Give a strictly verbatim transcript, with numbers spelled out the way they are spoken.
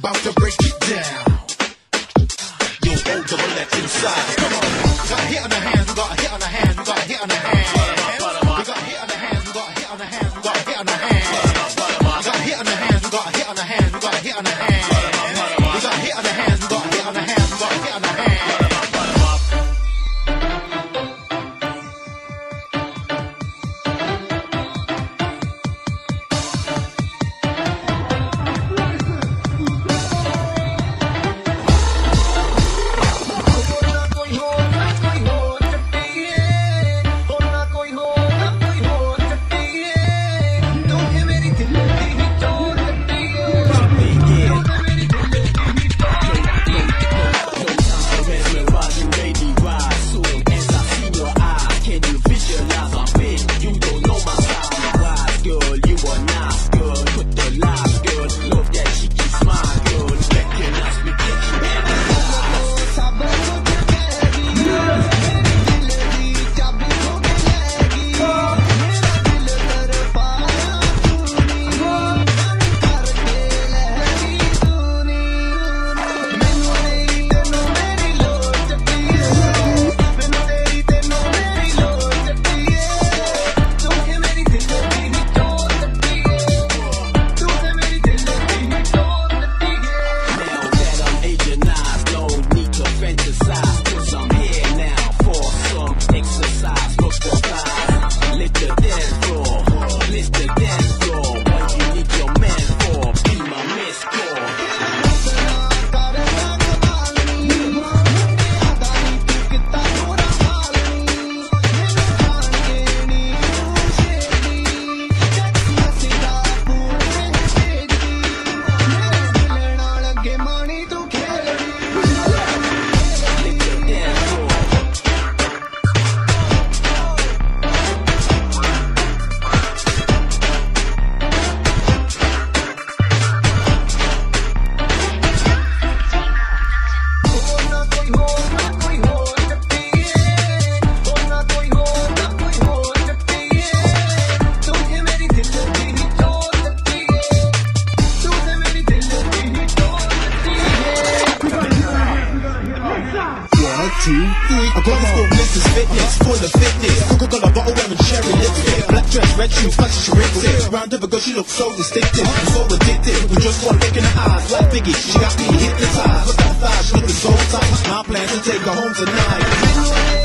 about to break it down. Yo, old double X inside. Come on. We got a hit on the hands, we got a hit on the hands, we got a hit on the hands. We got a hit on the hands, we got a hit on the hands, we got a hit on the hands. We got a hit on the hands, we got a hit on the hands, we got a hit on the hands. We got a hit on the hands, we got a hit on the hands, we got a hit on the hands. Two, three, I got this girl Missus Fitness, full of fitness. Coca-Cola bottle wearing cherry lipstick, black dress, red shoes, flashy she rips it. Round of a girl, she looks so distinctive, I'm so addicted. With just one look in her eyes, like Biggie, she got me hypnotized. Look at her thighs, she looking so tight. My plan to take her home tonight.